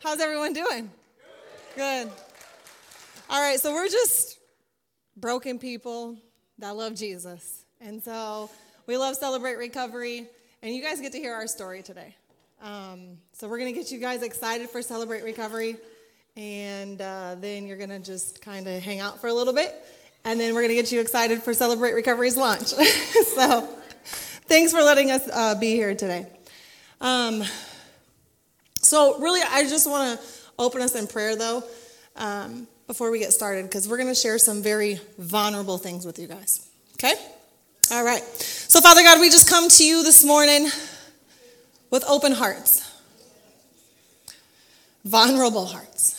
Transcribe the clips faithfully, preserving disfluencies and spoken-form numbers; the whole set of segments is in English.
How's everyone doing? Good. All right, so we're just broken people that love Jesus. And so we love Celebrate Recovery, and you guys get to hear our story today. Um, so we're going to get you guys excited for Celebrate Recovery, and uh, then you're going to just kind of hang out for a little bit, and then we're going to get you excited for Celebrate Recovery's launch. So thanks for letting us uh, be here today. Um, so really, I just want to open us in prayer, though, um, before we get started, because we're going to share some very vulnerable things with you guys. Okay? All right. So, Father God, we just come to you this morning with open hearts, vulnerable hearts,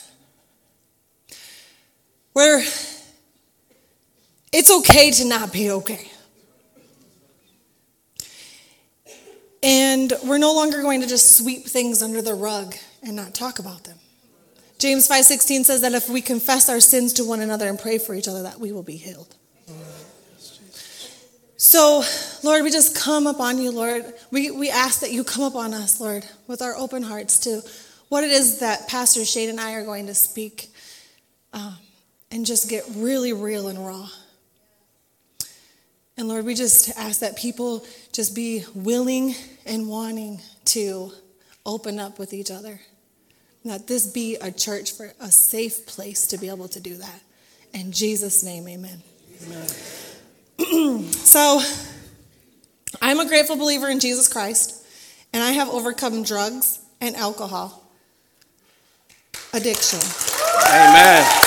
where it's okay to not be okay. And we're no longer going to just sweep things under the rug and not talk about them. James five sixteen says that if we confess our sins to one another and pray for each other, that we will be healed. So, Lord, we just come upon you, Lord. We, we ask that you come upon us, Lord, with our open hearts to what it is that Pastor Shane and I are going to speak, um, and just get really real and raw. And Lord, we just ask that people just be willing and wanting to open up with each other. That this be a church for a safe place to be able to do that. In Jesus' name, amen. Amen. So, I'm a grateful believer in Jesus Christ, and I have overcome drugs and alcohol addiction. Amen.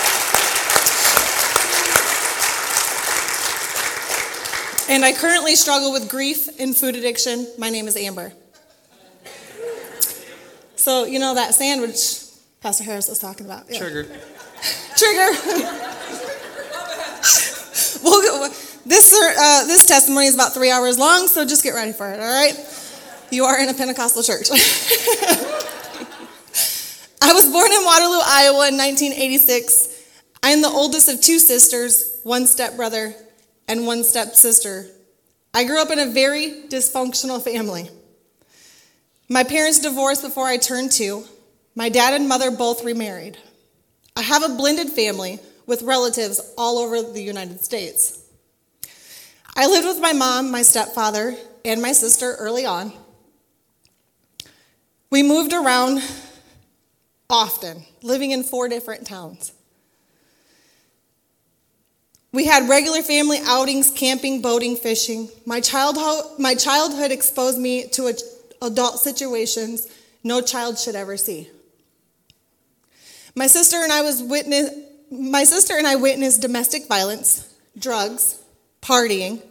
And I currently struggle with grief and food addiction. My name is Amber. So, you know that sandwich Pastor Harris was talking about? Yeah. Trigger. Trigger. Well, this, uh, this testimony is about three hours long, so just get ready for it, all right? You are in a Pentecostal church. I was born in Waterloo, Iowa in nineteen eighty-six. I am the oldest of two sisters, one stepbrother, and one stepsister. I grew up in a very dysfunctional family. My parents divorced before I turned two. My dad and mother both remarried. I have a blended family with relatives all over the United States. I lived with my mom, my stepfather, and my sister early on. We moved around often, living in four different towns. We had regular family outings, camping, boating, fishing. My childhood, my childhood exposed me to a adult situations no child should ever see. My sister and I was witness my sister and I witnessed domestic violence, drugs, partying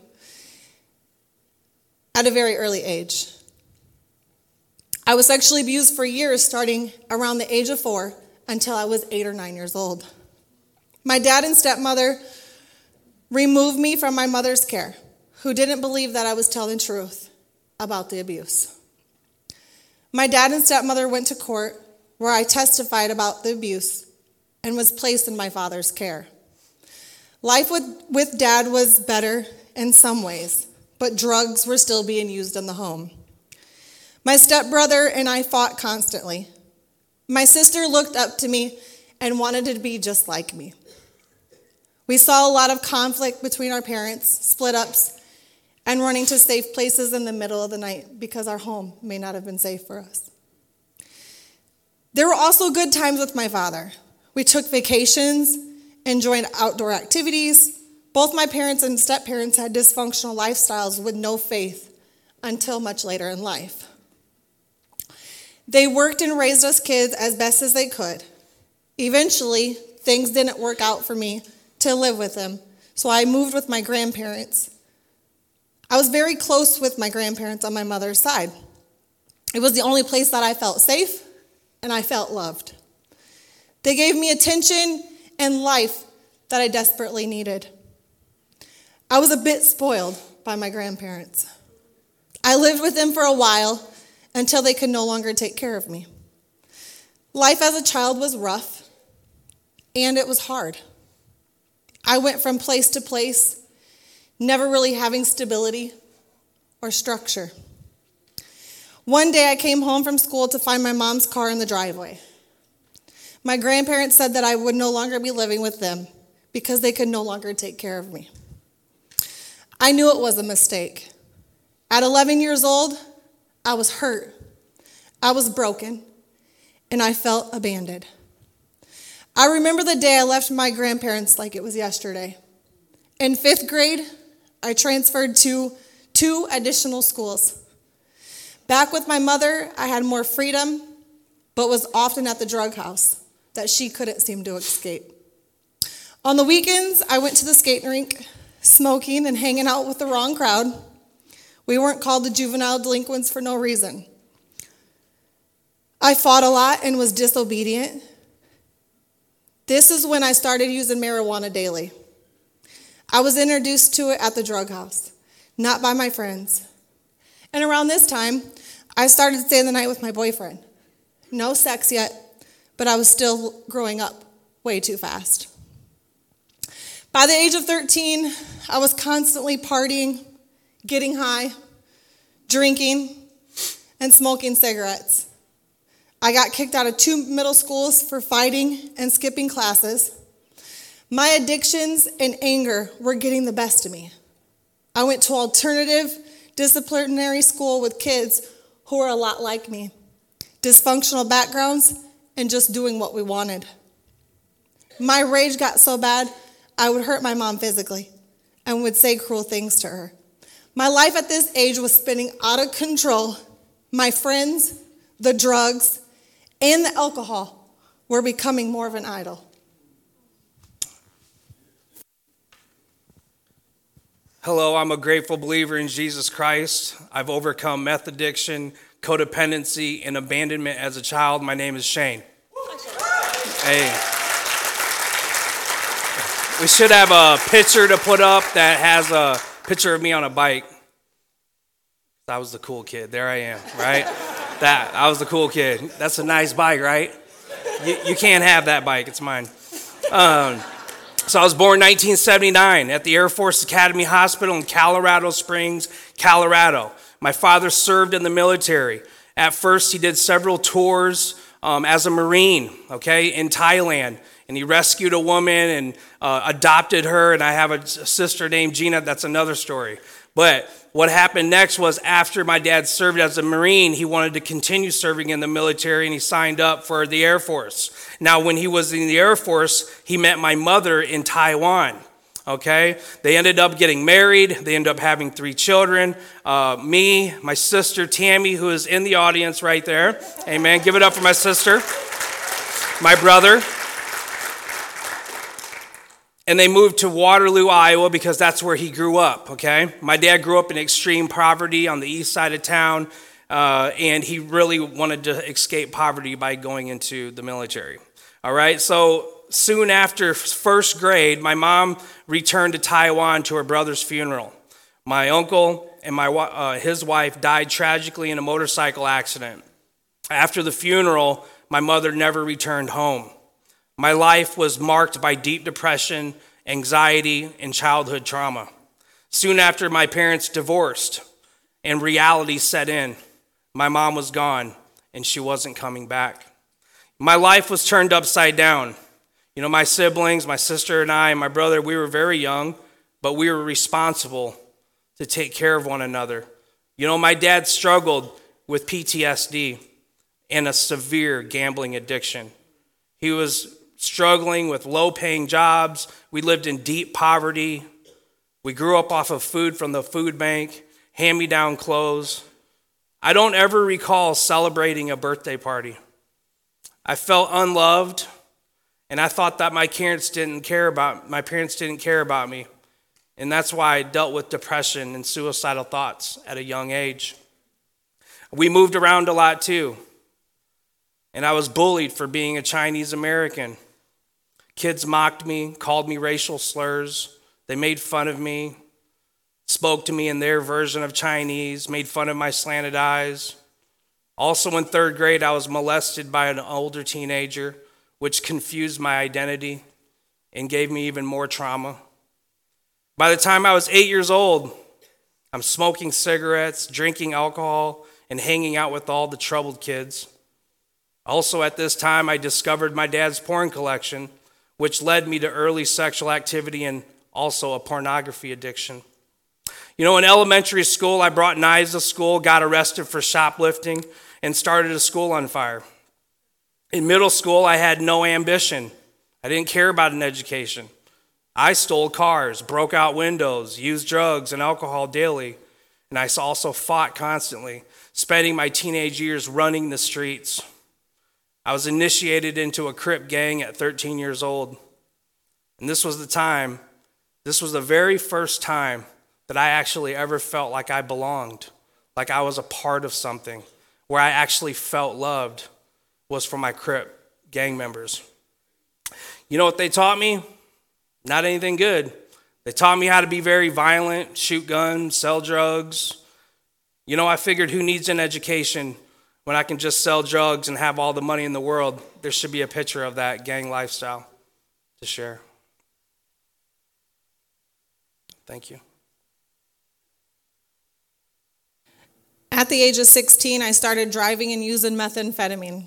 at a very early age. I was sexually abused for years, starting around the age of four until I was eight or nine years old. My dad and stepmother removed me from my mother's care, who didn't believe that I was telling the truth about the abuse. My dad and stepmother went to court where I testified about the abuse and was placed in my father's care. Life with, with dad was better in some ways, but drugs were still being used in the home. My stepbrother and I fought constantly. My sister looked up to me and wanted to be just like me. We saw a lot of conflict between our parents, split-ups, and running to safe places in the middle of the night because our home may not have been safe for us. There were also good times with my father. We took vacations, enjoyed outdoor activities. Both my parents and step-parents had dysfunctional lifestyles with no faith until much later in life. They worked and raised us kids as best as they could. Eventually, things didn't work out for me to live with them, so I moved with my grandparents. I was very close with my grandparents on my mother's side. It was the only place that I felt safe and I felt loved. They gave me attention and life that I desperately needed. I was a bit spoiled by my grandparents. I lived with them for a while until they could no longer take care of me. Life as a child was rough and it was hard. I went from place to place, never really having stability or structure. One day I came home from school to find my mom's car in the driveway. My grandparents said that I would no longer be living with them because they could no longer take care of me. I knew it was a mistake. At eleven years old, I was hurt, I was broken, and I felt abandoned. I remember the day I left my grandparents like it was yesterday. In fifth grade, I transferred to two additional schools. Back with my mother, I had more freedom, but was often at the drug house that she couldn't seem to escape. On the weekends, I went to the skating rink, smoking and hanging out with the wrong crowd. We weren't called the juvenile delinquents for no reason. I fought a lot and was disobedient. This is when I started using marijuana daily. I was introduced to it at the drug house, not by my friends. And around this time, I started staying the night with my boyfriend. No sex yet, but I was still growing up way too fast. By the age of thirteen, I was constantly partying, getting high, drinking, and smoking cigarettes. I got kicked out of two middle schools for fighting and skipping classes. My addictions and anger were getting the best of me. I went to alternative disciplinary school with kids who were a lot like me, dysfunctional backgrounds, and just doing what we wanted. My rage got so bad, I would hurt my mom physically and would say cruel things to her. My life at this age was spinning out of control. My friends, the drugs, and the alcohol were becoming more of an idol. Hello, I'm a grateful believer in Jesus Christ. I've overcome meth addiction, codependency, and abandonment as a child. My name is Shane. Hey. We should have a picture to put up that has a picture of me on a bike. I was the cool kid. There I am, right? That, I was the cool kid. That's a nice bike, right? You, you can't have that bike. It's mine. Um, so I was born in nineteen seventy-nine at the Air Force Academy Hospital in Colorado Springs, Colorado. My father served in the military. At first, he did several tours um, as a Marine, okay, in Thailand. And he rescued a woman and uh, adopted her. And I have a sister named Gina. That's another story. But what happened next was after my dad served as a Marine, he wanted to continue serving in the military, and he signed up for the Air Force. Now, when he was in the Air Force, he met my mother in Taiwan. Okay, they ended up getting married. They ended up having three children. Uh, me, my sister Tammy, who is in the audience right there. Amen. Give it up for my sister. My brother. And they moved to Waterloo, Iowa, because that's where he grew up, okay? My dad grew up in extreme poverty on the east side of town, uh, and he really wanted to escape poverty by going into the military, all right? So soon after first grade, my mom returned to Taiwan to her brother's funeral. My uncle and my uh, his wife died tragically in a motorcycle accident. After the funeral, my mother never returned home. My life was marked by deep depression, anxiety, and childhood trauma. Soon after my parents divorced and reality set in, my mom was gone and she wasn't coming back. My life was turned upside down. You know, my siblings, my sister and I, and my brother, we were very young, but we were responsible to take care of one another. You know, my dad struggled with P T S D and a severe gambling addiction. He was struggling with low-paying jobs. We lived in deep poverty. We grew up off of food from the food bank, hand-me-down clothes. I don't ever recall celebrating a birthday party. I felt unloved, and I thought that my parents didn't care about my parents didn't care about me, and that's why I dealt with depression and suicidal thoughts at a young age. We moved around a lot too, and I was bullied for being a Chinese American. Kids mocked me, called me racial slurs. They made fun of me, spoke to me in their version of Chinese, made fun of my slanted eyes. Also in third grade, I was molested by an older teenager, which confused my identity and gave me even more trauma. By the time I was eight years old, I'm smoking cigarettes, drinking alcohol, and hanging out with all the troubled kids. Also at this time, I discovered my dad's porn collection, which led me to early sexual activity and also a pornography addiction. You know, in elementary school, I brought knives to school, got arrested for shoplifting, and started a school on fire. In middle school, I had no ambition. I didn't care about an education. I stole cars, broke out windows, used drugs and alcohol daily, and I also fought constantly, spending my teenage years running the streets. I was initiated into a Crip gang at thirteen years old. And this was the time, this was the very first time that I actually ever felt like I belonged, like I was a part of something, where I actually felt loved, was from my Crip gang members. You know what they taught me? Not anything good. They taught me how to be very violent, shoot guns, sell drugs. You know, I figured, who needs an education when I can just sell drugs and have all the money in the world? There should be a picture of that gang lifestyle to share. Thank you. At the age of sixteen, I started driving and using methamphetamine.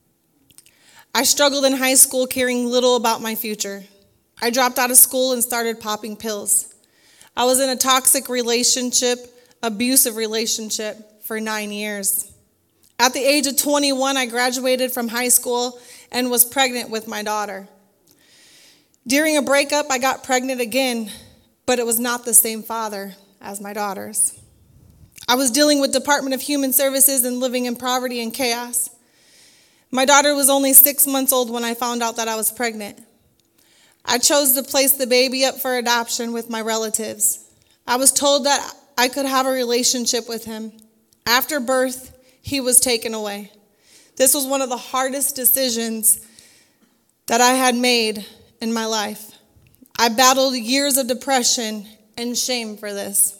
I struggled in high school, caring little about my future. I dropped out of school and started popping pills. I was in a toxic relationship, abusive relationship, for nine years. At the age of twenty-one, I graduated from high school and was pregnant with my daughter. During a breakup, I got pregnant again, but it was not the same father as my daughter's. I was dealing with Department of Human Services and living in poverty and chaos. My daughter was only six months old when I found out that I was pregnant. I chose to place the baby up for adoption with my relatives. I was told that I could have a relationship with him. After birth, he was taken away. This was one of the hardest decisions that I had made in my life. I battled years of depression and shame for this.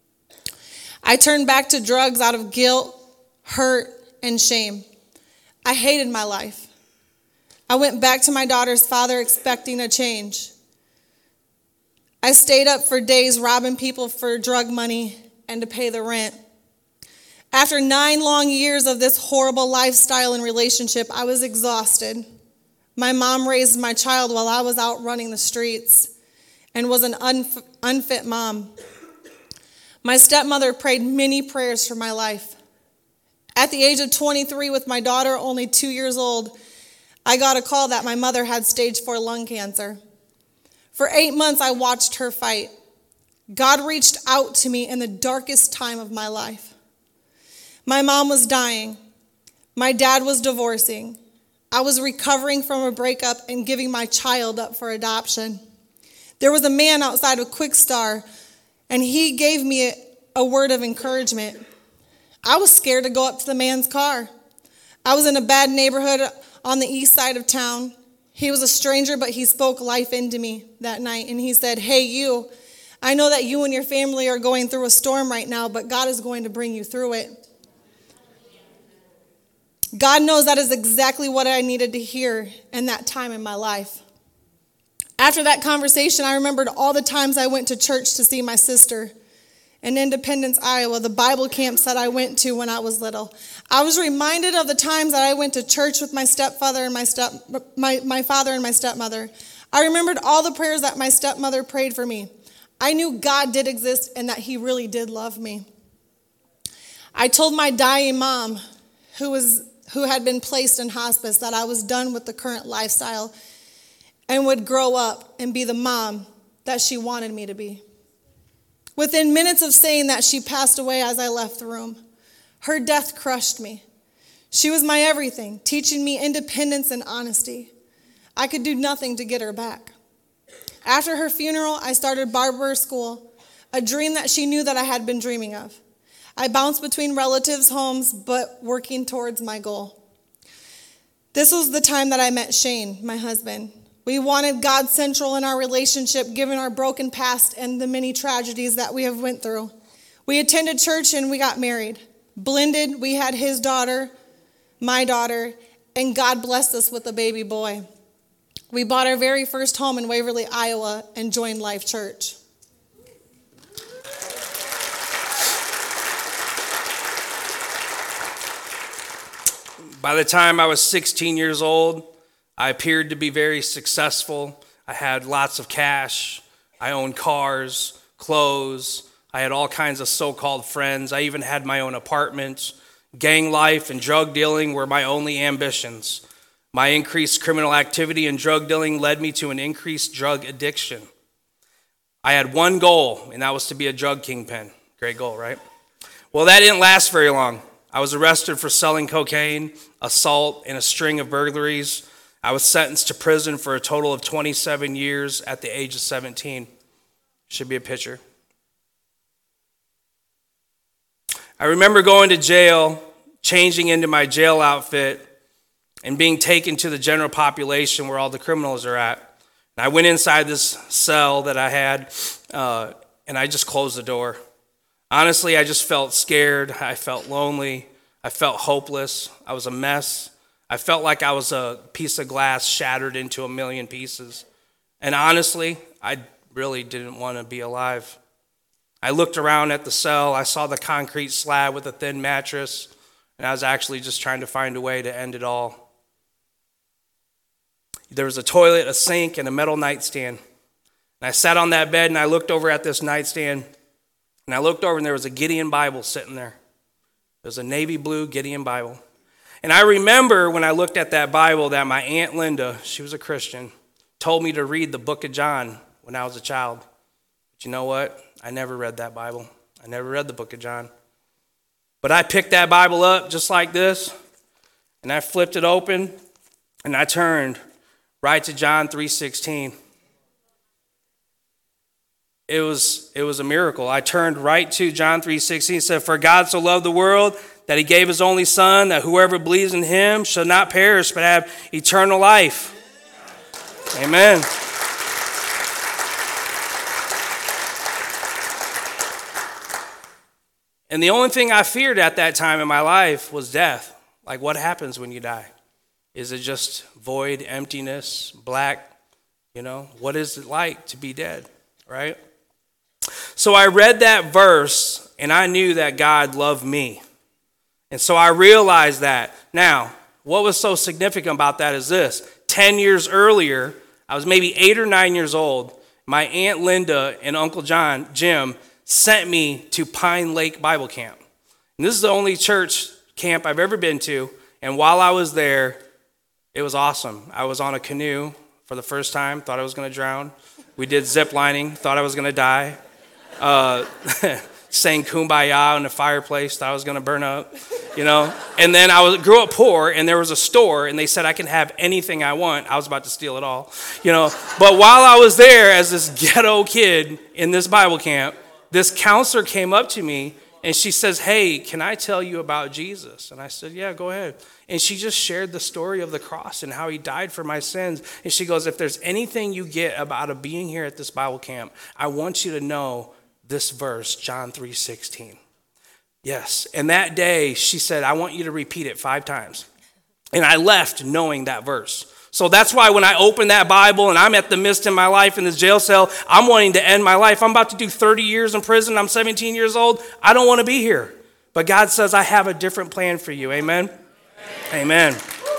I turned back to drugs out of guilt, hurt, and shame. I hated my life. I went back to my daughter's father expecting a change. I stayed up for days robbing people for drug money and to pay the rent. After nine long years of this horrible lifestyle and relationship, I was exhausted. My mom raised my child while I was out running the streets and was an unf- unfit mom. My stepmother prayed many prayers for my life. At the age of twenty-three, with my daughter only two years old, I got a call that my mother had stage four lung cancer. For eight months, I watched her fight. God reached out to me in the darkest time of my life. My mom was dying. My dad was divorcing. I was recovering from a breakup and giving my child up for adoption. There was a man outside of Quickstar, and he gave me a, a word of encouragement. I was scared to go up to the man's car. I was in a bad neighborhood on the east side of town. He was a stranger, but he spoke life into me that night. And he said, "Hey, you, I know that you and your family are going through a storm right now, but God is going to bring you through it." God knows that is exactly what I needed to hear in that time in my life. After that conversation, I remembered all the times I went to church to see my sister in Independence, Iowa, the Bible camps that I went to when I was little. I was reminded of the times that I went to church with my stepfather and my step my, my father and my stepmother. I remembered all the prayers that my stepmother prayed for me. I knew God did exist and that he really did love me. I told my dying mom, who was who had been placed in hospice, that I was done with the current lifestyle and would grow up and be the mom that she wanted me to be. Within minutes of saying that, she passed away as I left the room. Her death crushed me. She was my everything, teaching me independence and honesty. I could do nothing to get her back. After her funeral, I started barber school, a dream that she knew that I had been dreaming of. I bounced between relatives' homes, but working towards my goal. This was the time that I met Shane, my husband. We wanted God central in our relationship, given our broken past and the many tragedies that we have went through. We attended church and we got married. Blended, we had his daughter, my daughter, and God blessed us with a baby boy. We bought our very first home in Waverly, Iowa, and joined Life Church. By the time I was sixteen years old, I appeared to be very successful. I had lots of cash. I owned cars, clothes. I had all kinds of so-called friends. I even had my own apartment. Gang life and drug dealing were my only ambitions. My increased criminal activity and drug dealing led me to an increased drug addiction. I had one goal, and that was to be a drug kingpin. Great goal, right? Well, that didn't last very long. I was arrested for selling cocaine, assault, and a string of burglaries. I was sentenced to prison for a total of twenty-seven years at the age of seventeen. Should be a picture. I remember going to jail, changing into my jail outfit, and being taken to the general population where all the criminals are at. And I went inside this cell that I had, uh, and I just closed the door. Honestly, I just felt scared. I felt lonely. I felt hopeless. I was a mess. I felt like I was a piece of glass shattered into a million pieces. And honestly, I really didn't want to be alive. I looked around at the cell. I saw the concrete slab with a thin mattress, and I was actually just trying to find a way to end it all. There was a toilet, a sink, and a metal nightstand. And I sat on that bed, and I looked over at this nightstand, and I looked over, and there was a Gideon Bible sitting there. It was a navy blue Gideon Bible. And I remember when I looked at that Bible that my Aunt Linda, she was a Christian, told me to read the book of John when I was a child. But you know what? I never read that Bible. I never read the book of John. But I picked that Bible up just like this, and I flipped it open, and I turned right to John three sixteen. It was, it was a miracle. I turned right to John three sixteen. It said, "For God so loved the world that he gave his only son, that whoever believes in him shall not perish but have eternal life." Amen. And the only thing I feared at that time in my life was death. Like, what happens when you die? Is it just void, emptiness, black? You know, what is it like to be dead, right? So I read that verse, and I knew that God loved me. And so I realized that. Now, what was so significant about that is this. Ten years earlier, I was maybe eight or nine years old. My Aunt Linda and Uncle John, Jim, sent me to Pine Lake Bible Camp. And this is the only church camp I've ever been to. And while I was there, it was awesome. I was on a canoe for the first time, thought I was going to drown. We did zip lining, thought I was going to die. Uh, sang Kumbaya in the fireplace, thought I was going to burn up, you know. And then I was, grew up poor, and there was a store, and they said I can have anything I want. I was about to steal it all, you know. But while I was there as this ghetto kid in this Bible camp, this counselor came up to me, and she says, "Hey, can I tell you about Jesus?" And I said, "Yeah, go ahead." And she just shared the story of the cross and how he died for my sins. And she goes, "If there's anything you get about being here at this Bible camp, I want you to know this verse, John three sixteen. Yes. And that day, she said, "I want you to repeat it five times." And I left knowing that verse. So that's why when I open that Bible and I'm at the midst in my life in this jail cell, I'm wanting to end my life. I'm about to do thirty years in prison. I'm seventeen years old. I don't want to be here. But God says, I have a different plan for you. Amen? Amen. Amen.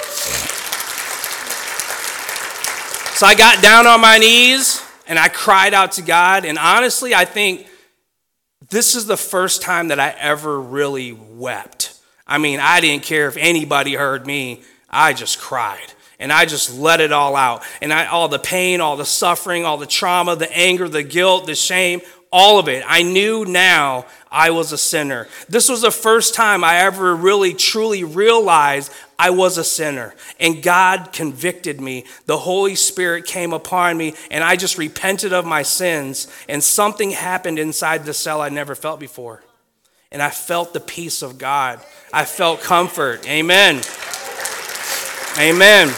So I got down on my knees and I cried out to God. And honestly, I think this is the first time that I ever really wept. I mean, I didn't care if anybody heard me. I just cried. And I just let it all out. And I, all the pain, all the suffering, all the trauma, the anger, the guilt, the shame, all of it. I knew now I was a sinner. This was the first time I ever really, truly realized I was a sinner. And God convicted me. The Holy Spirit came upon me, and I just repented of my sins. And something happened inside the cell I never felt before. And I felt the peace of God. I felt comfort. Amen. Amen.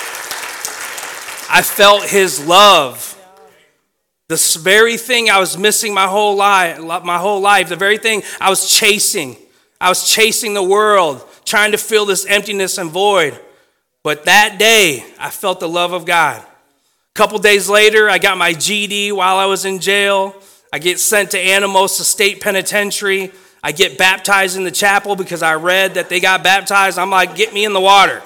I felt his love. This very thing I was missing my whole life, my whole life, the very thing I was chasing. I was chasing the world, trying to fill this emptiness and void. But that day, I felt the love of God. A couple days later, I got my G E D while I was in jail. I get sent to Anamosa State Penitentiary. I get baptized in the chapel because I read that they got baptized. I'm like, get me in the water.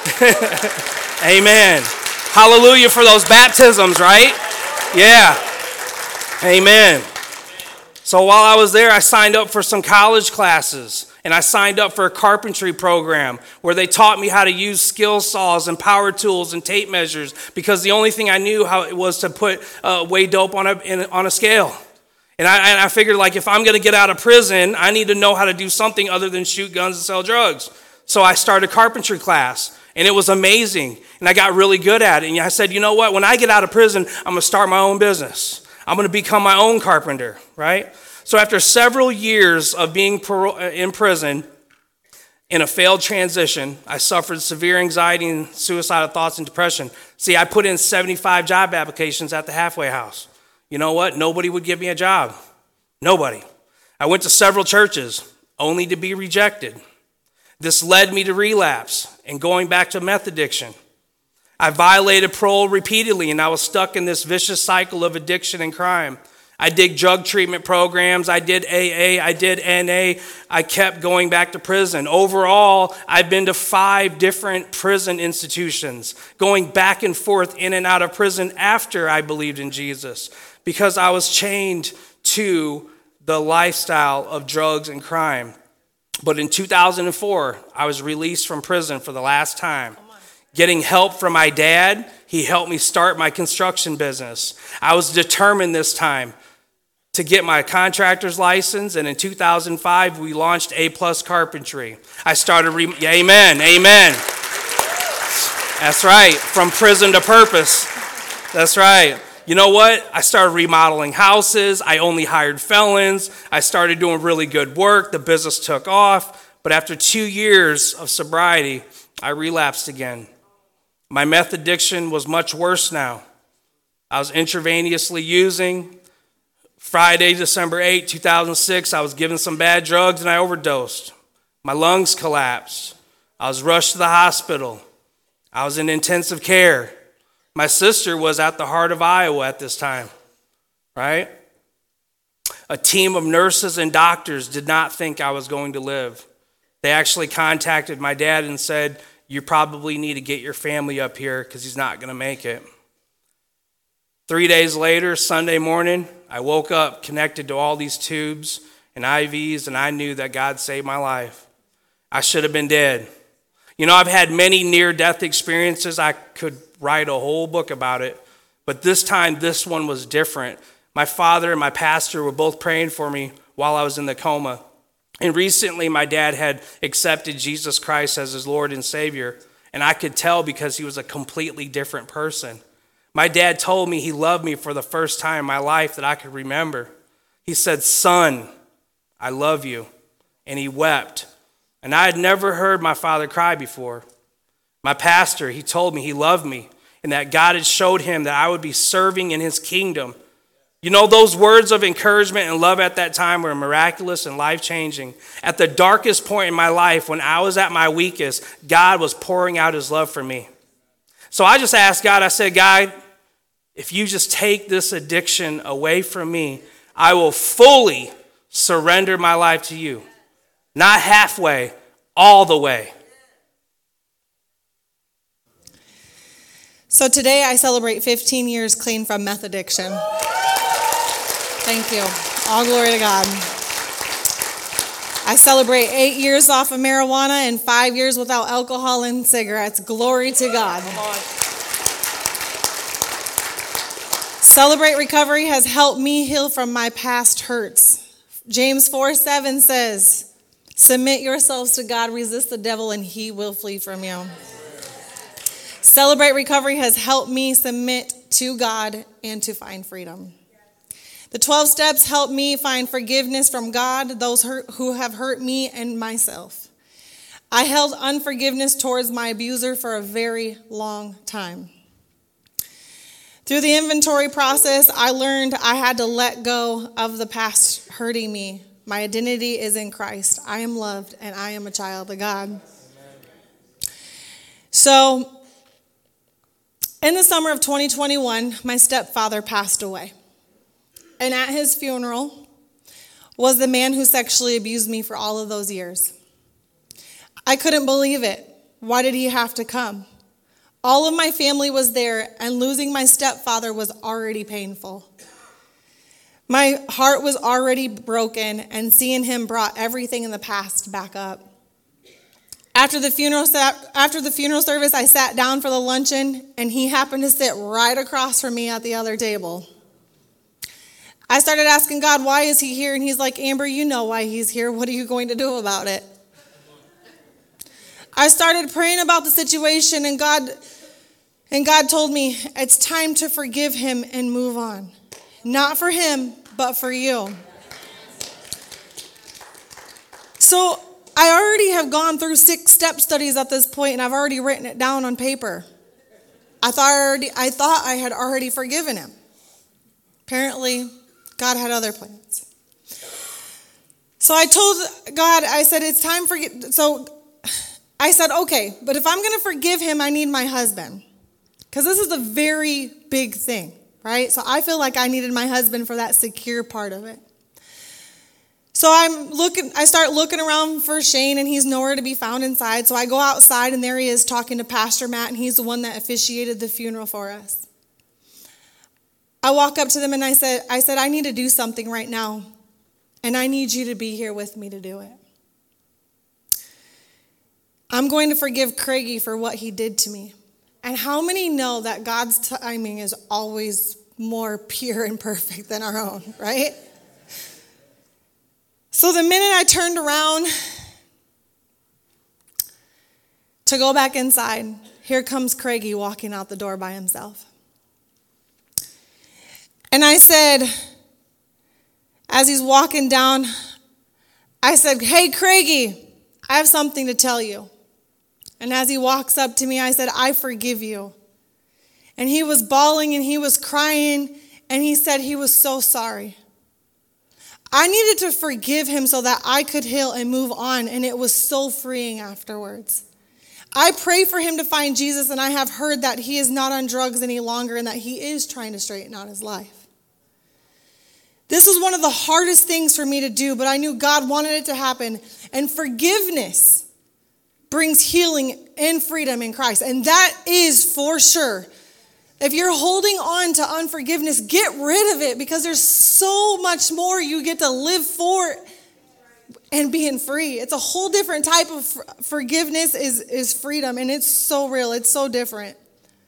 Amen. Hallelujah for those baptisms, right? Yeah. Amen. So while I was there, I signed up for some college classes, and I signed up for a carpentry program where they taught me how to use skill saws and power tools and tape measures, because the only thing I knew how it was to put uh, weigh dope on a in, on a scale. And I, and I figured, like, if I'm going to get out of prison, I need to know how to do something other than shoot guns and sell drugs. So I started a carpentry class, and it was amazing, and I got really good at it. And I said, you know what? When I get out of prison, I'm going to start my own business. I'm going to become my own carpenter, right? So after several years of being in prison in a failed transition, I suffered severe anxiety and suicidal thoughts and depression. See, I put in seventy-five job applications at the halfway house. You know what? Nobody would give me a job. Nobody. I went to several churches, only to be rejected. This led me to relapse and going back to meth addiction. I violated parole repeatedly, and I was stuck in this vicious cycle of addiction and crime. I did drug treatment programs. I did A A. I did N A. I kept going back to prison. Overall, I've been to five different prison institutions, going back and forth in and out of prison after I believed in Jesus, because I was chained to the lifestyle of drugs and crime. But in two thousand four, I was released from prison for the last time. Getting help from my dad, he helped me start my construction business. I was determined this time to get my contractor's license, and in two thousand five, we launched A Plus Carpentry. I started, re- amen, amen. That's right, from prison to purpose. That's right. You know what? I started remodeling houses. I only hired felons. I started doing really good work. The business took off. But after two years of sobriety, I relapsed again. My meth addiction was much worse now. I was intravenously using. Friday, December eighth, two thousand six, I was given some bad drugs and I overdosed. My lungs collapsed. I was rushed to the hospital. I was in intensive care. My sister was at the heart of Iowa at this time, right? A team of nurses and doctors did not think I was going to live. They actually contacted my dad and said, you probably need to get your family up here because he's not going to make it. Three days later, Sunday morning, I woke up connected to all these tubes and I Vs, and I knew that God saved my life. I should have been dead. You know, I've had many near-death experiences. I could write a whole book about it, but this time, this one was different. My father and my pastor were both praying for me while I was in the coma. And recently, my dad had accepted Jesus Christ as his Lord and Savior, and I could tell because he was a completely different person. My dad told me he loved me for the first time in my life that I could remember. He said, son, I love you. And he wept. And I had never heard my father cry before. My pastor, he told me he loved me and that God had showed him that I would be serving in his kingdom. You know, those words of encouragement and love at that time were miraculous and life-changing. At the darkest point in my life, when I was at my weakest, God was pouring out his love for me. So I just asked God, I said, God, if you just take this addiction away from me, I will fully surrender my life to you. Not halfway, all the way. So today I celebrate fifteen years clean from meth addiction. Thank you. All glory to God. I celebrate eight years off of marijuana and five years without alcohol and cigarettes. Glory to God. Celebrate Recovery has helped me heal from my past hurts. James four seven says, submit yourselves to God, resist the devil, and he will flee from you. Celebrate Recovery has helped me submit to God and to find freedom. The twelve steps help me find forgiveness from God, those who have hurt me and myself. I held unforgiveness towards my abuser for a very long time. Through the inventory process, I learned I had to let go of the past hurting me. My identity is in Christ. I am loved and I am a child of God. Amen. So, in the summer of twenty twenty-one, my stepfather passed away. And at his funeral, was the man who sexually abused me for all of those years. I couldn't believe it. Why did he have to come? All of my family was there, and losing my stepfather was already painful. My heart was already broken, and seeing him brought everything in the past back up. After the funeral, after the funeral service, I sat down for the luncheon, and he happened to sit right across from me at the other table. I started asking God, why is he here? And he's like, Amber, you know why he's here. What are you going to do about it? I started praying about the situation, and God, and God told me, it's time to forgive him and move on. Not for him, but for you. So I already have gone through six step studies at this point, and I've already written it down on paper. I thought I, already, I thought I had already forgiven him. Apparently, God had other plans. So I told God, I said, it's time for, so I said, okay, but if I'm going to forgive him, I need my husband. Because this is a very big thing, right? So I feel like I needed my husband for that secure part of it. So I'm looking, I start looking around for Shane, and he's nowhere to be found inside. So I go outside, and there he is talking to Pastor Matt, and he's the one that officiated the funeral for us. I walk up to them, and I said, I said, I need to do something right now, and I need you to be here with me to do it. I'm going to forgive Craigie for what he did to me. And how many know that God's timing is always more pure and perfect than our own, right? So the minute I turned around to go back inside, here comes Craigie walking out the door by himself. And I said, as he's walking down, I said, hey, Craigie, I have something to tell you. And as he walks up to me, I said, I forgive you. And he was bawling and he was crying, and he said he was so sorry. I needed to forgive him so that I could heal and move on, and it was so freeing afterwards. I pray for him to find Jesus, and I have heard that he is not on drugs any longer and that he is trying to straighten out his life. This is one of the hardest things for me to do, but I knew God wanted it to happen. And forgiveness brings healing and freedom in Christ. And that is for sure. If you're holding on to unforgiveness, get rid of it, because there's so much more you get to live for and being free. It's a whole different type of forgiveness is, is freedom, and it's so real. It's so different.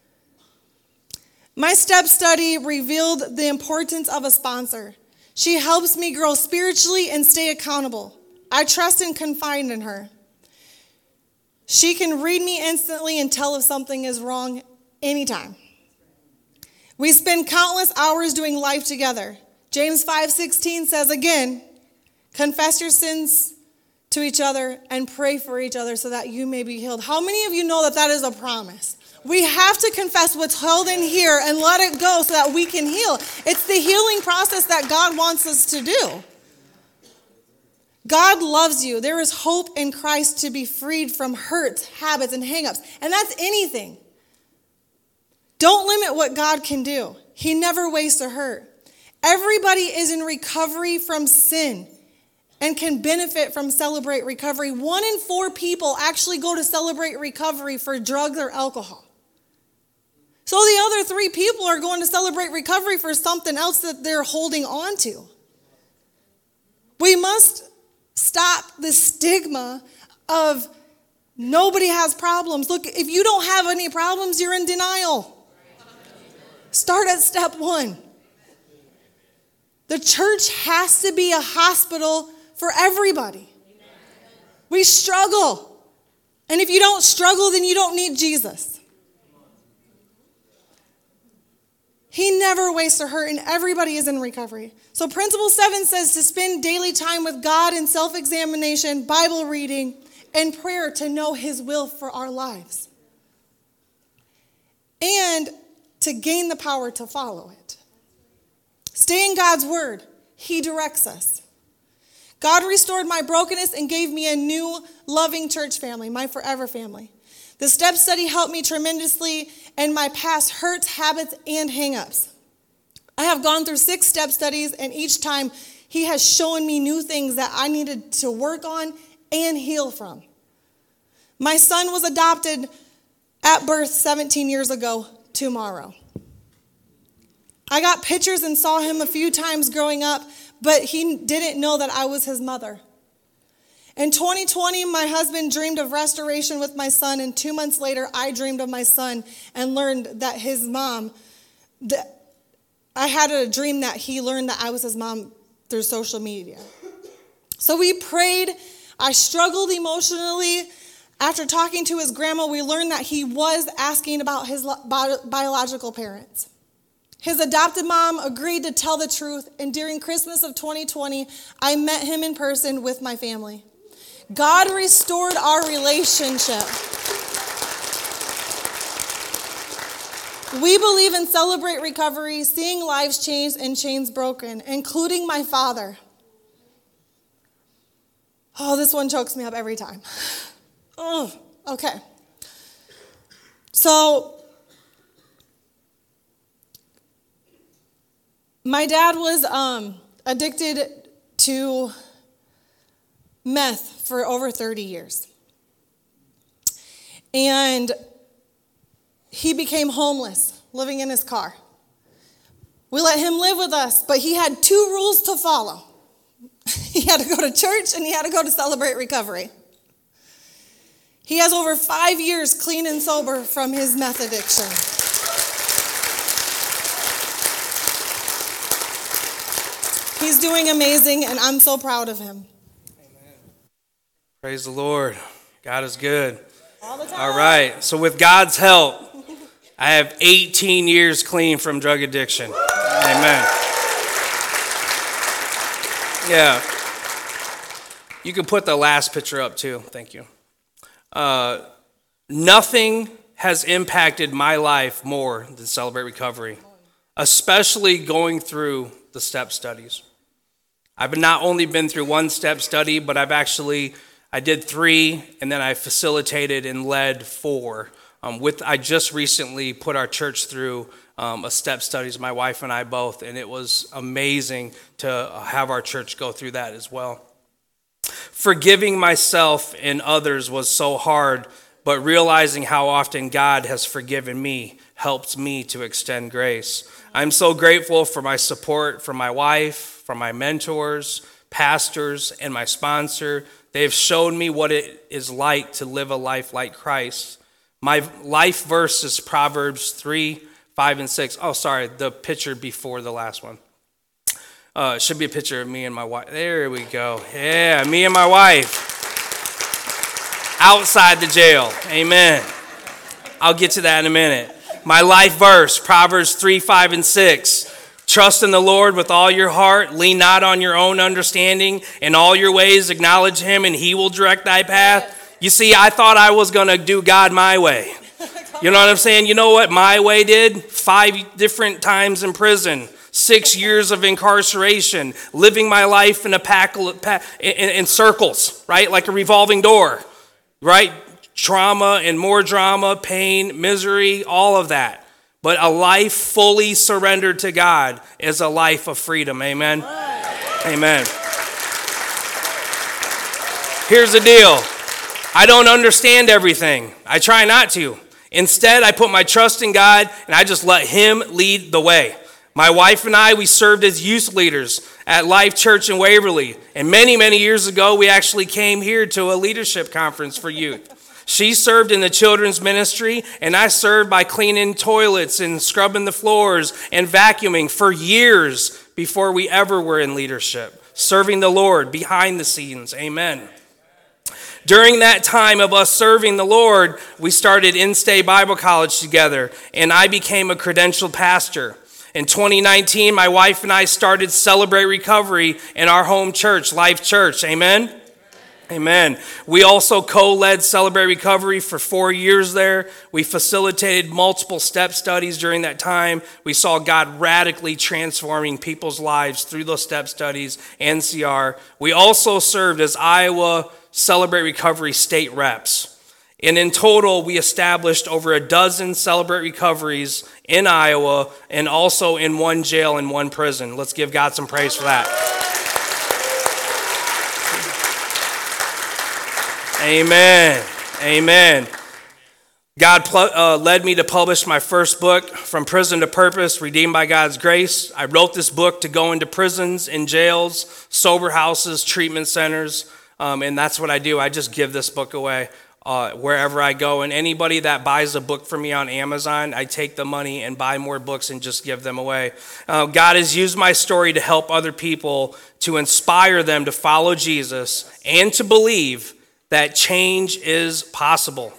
My step study revealed the importance of a sponsor. She helps me grow spiritually and stay accountable. I trust and confide in her. She can read me instantly and tell if something is wrong anytime. We spend countless hours doing life together. James five sixteen says again, confess your sins to each other and pray for each other so that you may be healed. How many of you know that that is a promise? We have to confess what's held in here and let it go so that we can heal. It's the healing process that God wants us to do. God loves you. There is hope in Christ to be freed from hurts, habits, and hang-ups. And that's anything. Don't limit what God can do. He never wastes a hurt. Everybody is in recovery from sin and can benefit from Celebrate Recovery. One in four people actually go to Celebrate Recovery for drugs or alcohol. So the other three people are going to Celebrate Recovery for something else that they're holding on to. We must stop the stigma of nobody has problems. Look, if you don't have any problems, you're in denial. Start at step one. The church has to be a hospital for everybody. We struggle. And if you don't struggle, then you don't need Jesus. He never wastes a hurt, and everybody is in recovery. So principle seven says to spend daily time with God in self-examination, Bible reading, and prayer to know his will for our lives. And to gain the power to follow it. Stay in God's word. He directs us. God restored my brokenness and gave me a new loving church family, my forever family. The step study helped me tremendously in my past hurts, habits, and hang-ups. I have gone through six step studies, and each time He has shown me new things that I needed to work on and heal from. My son was adopted at birth seventeen years ago tomorrow. I got pictures and saw him a few times growing up, but he didn't know that I was his mother. In twenty twenty, my husband dreamed of restoration with my son, and two months later, I dreamed of my son and learned that his mom, that I had a dream that he learned that I was his mom through social media. So we prayed. I struggled emotionally. After talking to his grandma, we learned that he was asking about his bi- biological parents. His adopted mom agreed to tell the truth, and during Christmas of twenty twenty, I met him in person with my family. God restored our relationship. We believe in Celebrate Recovery, seeing lives changed and chains broken, including my father. Oh, this one chokes me up every time. Oh, okay. So, my dad was um, addicted to meth for over thirty years. And he became homeless, living in his car. We let him live with us, but he had two rules to follow. He had to go to church and he had to go to Celebrate Recovery. He has over five years clean and sober from his meth addiction. He's doing amazing, and I'm so proud of him. Amen. Praise the Lord. God is good. All the time. All right. So with God's help, I have eighteen years clean from drug addiction. Amen. Yeah. You can put the last picture up too. Thank you. Uh, nothing has impacted my life more than Celebrate Recovery, especially going through the step studies. I've not only been through one step study, but I've actually, I did three, and then I facilitated and led four. Um, with I just recently put our church through um, a step studies, my wife and I both, and it was amazing to have our church go through that as well. Forgiving myself and others was so hard, but realizing how often God has forgiven me helps me to extend grace. I'm so grateful for my support from my wife, from my mentors, pastors, and my sponsor. They've shown me what it is like to live a life like Christ. My life verse is Proverbs three, five, and six. Oh, sorry, the picture before the last one. Uh, it should be a picture of me and my wife. There we go. Yeah, me and my wife. Outside the jail. Amen. I'll get to that in a minute. My life verse, Proverbs three, five, and six. Trust in the Lord with all your heart. Lean not on your own understanding. In all your ways acknowledge him, and he will direct thy path. You see, I thought I was going to do God my way. You know what I'm saying? You know what my way did? Five different times in prison. Six years of incarceration, living my life in a pack in, in circles, right? Like a revolving door, right? Trauma and more drama, pain, misery, all of that. But a life fully surrendered to God is a life of freedom. Amen. Amen. Here's the deal. I don't understand everything. I try not to. Instead, I put my trust in God and I just let him lead the way. My wife and I, we served as youth leaders at Life Church in Waverly. And many, many years ago, we actually came here to a leadership conference for youth. She served in the children's ministry, and I served by cleaning toilets and scrubbing the floors and vacuuming for years before we ever were in leadership, serving the Lord behind the scenes. Amen. During that time of us serving the Lord, we started In-Stay Bible College together, and I became a credentialed pastor. In twenty nineteen, my wife and I started Celebrate Recovery in our home church, Life Church. Amen? Amen. We also co-led Celebrate Recovery for four years there. We facilitated multiple step studies during that time. We saw God radically transforming people's lives through those step studies and C R. We also served as Iowa Celebrate Recovery state reps. And in total, we established over a dozen Celebrate Recoveries in Iowa and also in one jail and one prison. Let's give God some praise for that. Amen. Amen. God pl- uh, led me to publish my first book, From Prison to Purpose, Redeemed by God's Grace. I wrote this book to go into prisons and jails, sober houses, treatment centers, um, and that's what I do. I just give this book away uh, wherever I go. And anybody that buys a book from me on Amazon, I take the money and buy more books and just give them away. Uh, God has used my story to help other people, to inspire them to follow Jesus and to believe that change is possible.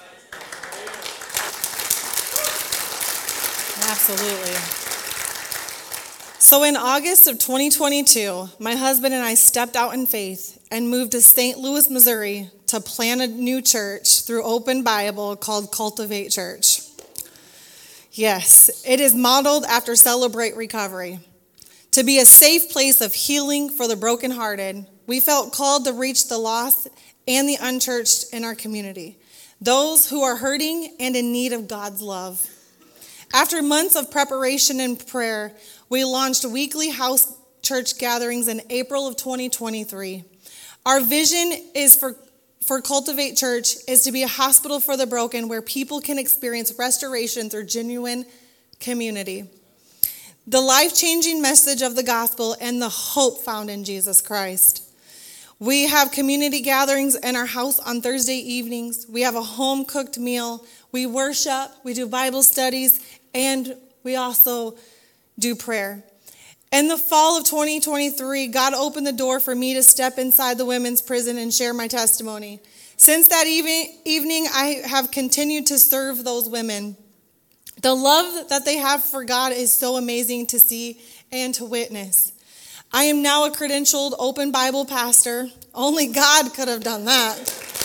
Absolutely. So in August of twenty twenty-two, my husband and I stepped out in faith and moved to Saint Louis, Missouri to plant a new church through Open Bible called Cultivate Church. Yes, it is modeled after Celebrate Recovery. To be a safe place of healing for the brokenhearted, we felt called to reach the lost and the unchurched in our community, those who are hurting and in need of God's love. After months of preparation and prayer, we launched weekly house church gatherings in April of twenty twenty-three. Our vision is for, for Cultivate Church is to be a hospital for the broken where people can experience restoration through genuine community. The life-changing message of the gospel and the hope found in Jesus Christ. We have community gatherings in our house on Thursday evenings. We have a home-cooked meal. We worship, we do Bible studies, and we also do prayer. In the fall of twenty twenty-three, God opened the door for me to step inside the women's prison and share my testimony. Since that evening, I have continued to serve those women. The love that they have for God is so amazing to see and to witness. I am now a credentialed Open Bible pastor. Only God could have done that.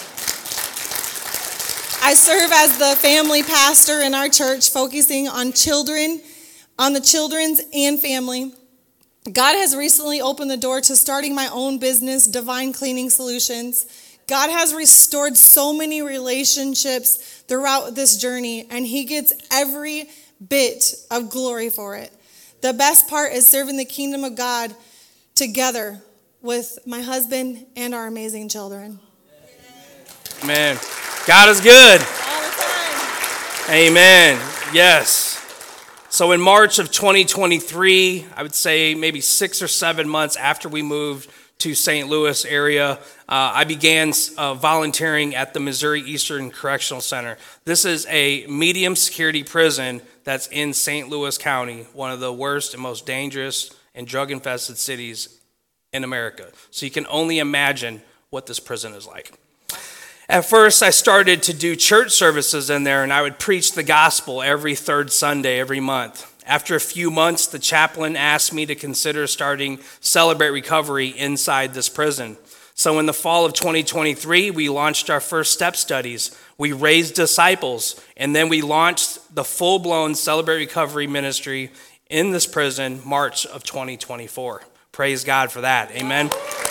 I serve as the family pastor in our church, focusing on children, on the children's and family. God has recently opened the door to starting my own business, Divine Cleaning Solutions. God has restored so many relationships throughout this journey, and he gets every bit of glory for it. The best part is serving the kingdom of God together with my husband and our amazing children. Amen. God is good. All the time. Amen. Yes. So in March of twenty twenty-three, I would say maybe six or seven months after we moved to Saint Louis area, uh, I began uh, volunteering at the Missouri Eastern Correctional Center. This is a medium security prison that's in Saint Louis County, one of the worst and most dangerous and drug-infested cities in America. So you can only imagine what this prison is like. At first, I started to do church services in there, and I would preach the gospel every third Sunday every month. After a few months, the chaplain asked me to consider starting Celebrate Recovery inside this prison. So in the fall of twenty twenty-three, we launched our first step studies. We raised disciples, and then we launched the full-blown Celebrate Recovery ministry in this prison March of twenty twenty-four. Praise God for that. Amen.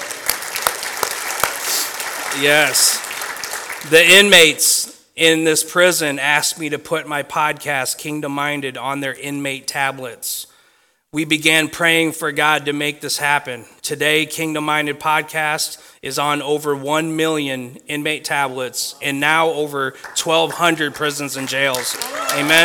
Yes. The inmates in this prison asked me to put my podcast, Kingdom Minded, on their inmate tablets. We began praying for God to make this happen. Today, Kingdom Minded podcast is on over one million inmate tablets and now over twelve hundred prisons and jails. Amen.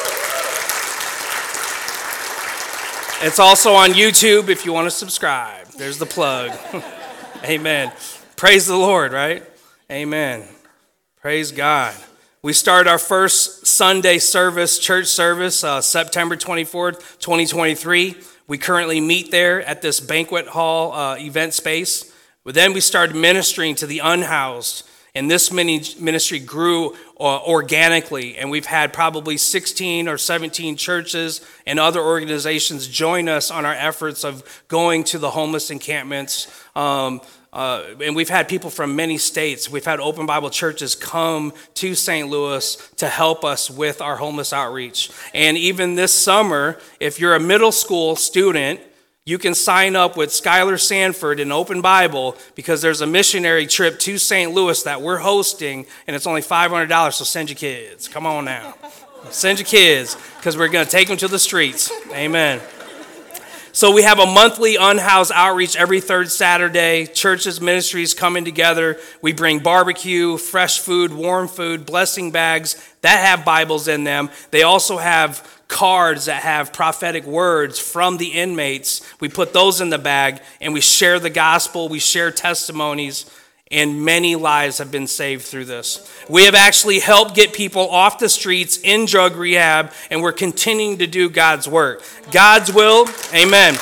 It's also on YouTube if you want to subscribe. There's the plug. Amen. Praise the Lord, right? Amen. Praise God. We start our first Sunday service, church service, uh, September twenty-fourth, twenty twenty-three. We currently meet there at this banquet hall uh, event space. But then we started ministering to the unhoused, and this ministry grew uh, organically, and we've had probably sixteen or seventeen churches and other organizations join us on our efforts of going to the homeless encampments. Um, Uh, and we've had people from many states. We've had Open Bible churches come to Saint Louis to help us with our homeless outreach. And even this summer, if you're a middle school student, you can sign up with Skylar Sanford in Open Bible because there's a missionary trip to Saint Louis that we're hosting, and it's only five hundred dollars, so send your kids. Come on now. Send your kids because we're going to take them to the streets. Amen. So we have a monthly unhoused outreach every third Saturday. Churches, ministries coming together. We bring barbecue, fresh food, warm food, blessing bags that have Bibles in them. They also have cards that have prophetic words from the inmates. We put those in the bag and we share the gospel. We share testimonies. And many lives have been saved through this. We have actually helped get people off the streets in drug rehab, and we're continuing to do God's work. God's will, amen.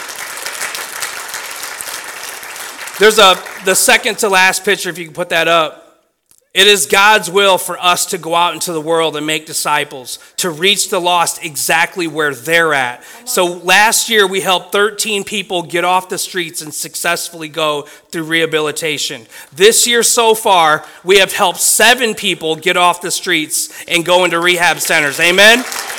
There's a the second to last picture, if you can put that up. It is God's will for us to go out into the world and make disciples, to reach the lost exactly where they're at. So last year we helped thirteen people get off the streets and successfully go through rehabilitation. This year so far, we have helped seven people get off the streets and go into rehab centers. Amen?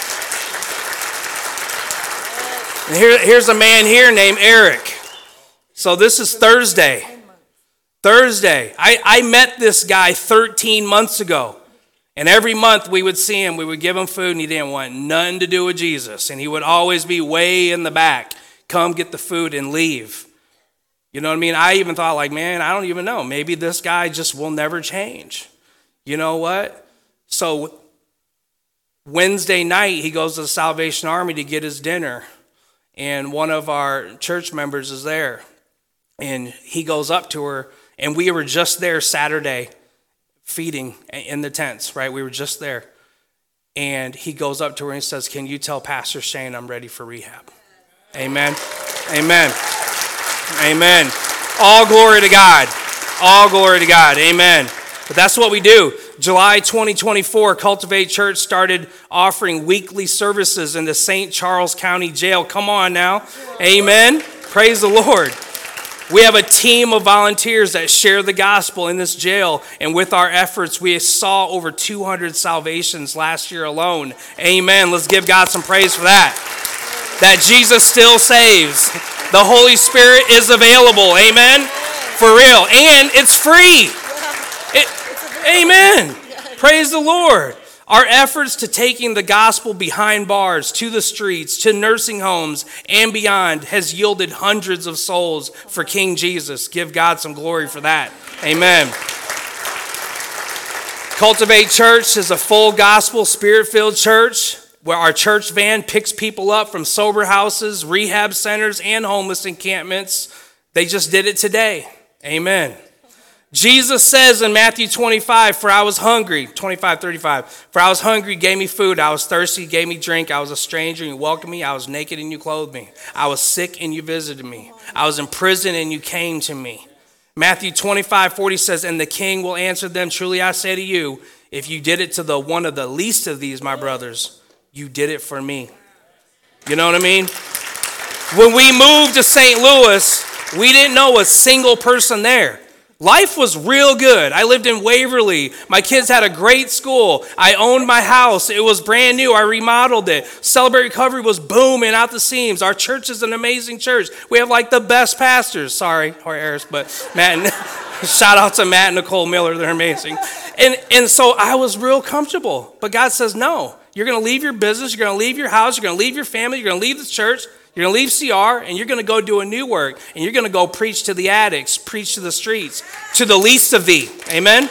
And here, here's a man here named Eric. So this is Thursday. Thursday, I, I met this guy thirteen months ago, and every month we would see him, we would give him food, and he didn't want nothing to do with Jesus, and he would always be way in the back, come get the food and leave. You know what I mean? I even thought, like, man, I don't even know, maybe this guy just will never change. You know what? So Wednesday night, he goes to the Salvation Army to get his dinner, and one of our church members is there, and he goes up to her. And we were just there Saturday feeding in the tents, right? We were just there. And he goes up to her and he says, can you tell Pastor Shane I'm ready for rehab? Amen. Amen. Amen. All glory to God. All glory to God. Amen. But that's what we do. July twenty twenty-four, Cultivate Church started offering weekly services in the Saint Charles County Jail. Come on now. Amen. Praise the Lord. We have a team of volunteers that share the gospel in this jail, and with our efforts, we saw over two hundred salvations last year alone. Amen. Let's give God some praise for that. That Jesus still saves. The Holy Spirit is available. Amen. For real. And it's free. It, amen. Praise the Lord. Our efforts to taking the gospel behind bars, to the streets, to nursing homes, and beyond has yielded hundreds of souls for King Jesus. Give God some glory for that. Amen. Cultivate Church is a full gospel, spirit-filled church where our church van picks people up from sober houses, rehab centers, and homeless encampments. They just did it today. Amen. Jesus says in Matthew twenty-five, for I was hungry, twenty-five, thirty-five, for I was hungry, gave me food. I was thirsty, gave me drink. I was a stranger, and you welcomed me. I was naked, and you clothed me. I was sick, and you visited me. I was in prison, and you came to me. Matthew twenty-five, forty says, and the king will answer them, truly I say to you, if you did it to the one of the least of these, my brothers, you did it for me. You know what I mean? When we moved to Saint Louis, we didn't know a single person there. Life was real good. I lived in Waverly. My kids had a great school. I owned my house. It was brand new. I remodeled it. Celebrate Recovery was booming out the seams. Our church is an amazing church. We have like the best pastors. Sorry, Jorge Harris, but Matt and shout out to Matt and Nicole Miller. They're amazing. And, and so I was real comfortable. But God says, no, you're going to leave your business. You're going to leave your house. You're going to leave your family. You're going to leave the church. You're going to leave C R, and you're going to go do a new work, and you're going to go preach to the addicts, preach to the streets, to the least of thee. Amen?